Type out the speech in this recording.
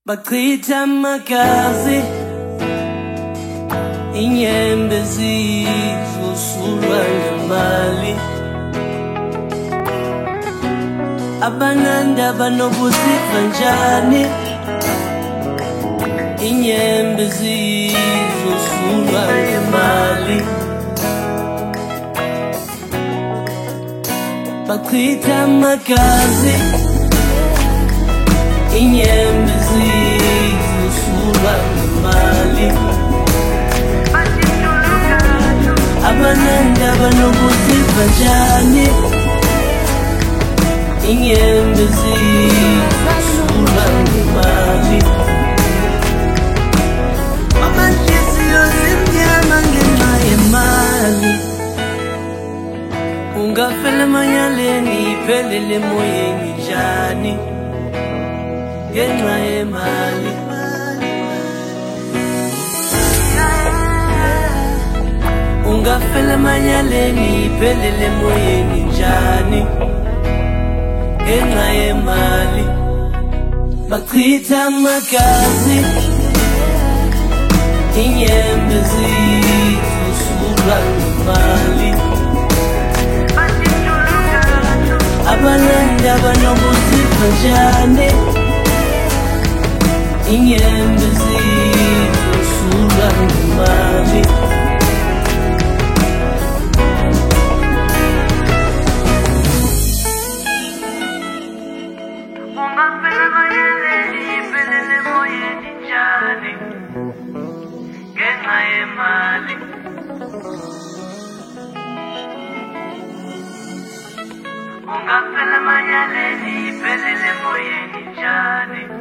bachitha amagazi, inyembezi zosulwa ngemali. Abananda banobuziva njani, inyembezi zosulwa ngemali. Bachitha amagazi, inyembezi zosulwa ngemali. Abananda banobuziva njani, inyembezi zosulwa ngemali. Amanhliziyo zimnyama ngenxa yemali. Ungafela emanyaleni iphelele emoyeni njani, ngenxa yemali. Ungafela emanyaleni iphelele emoyeni njani, ngenxa yemali. Bachitha amagazi, inyembezi zosulwa ngemali. Abananda banobuziva njani, inyembezi zosulwa ngemali. Ungafela emanyaleni iphelele emoyeni njani, ngenxa yemali. Ungafela emanyaleni iphelele emoyeni njani.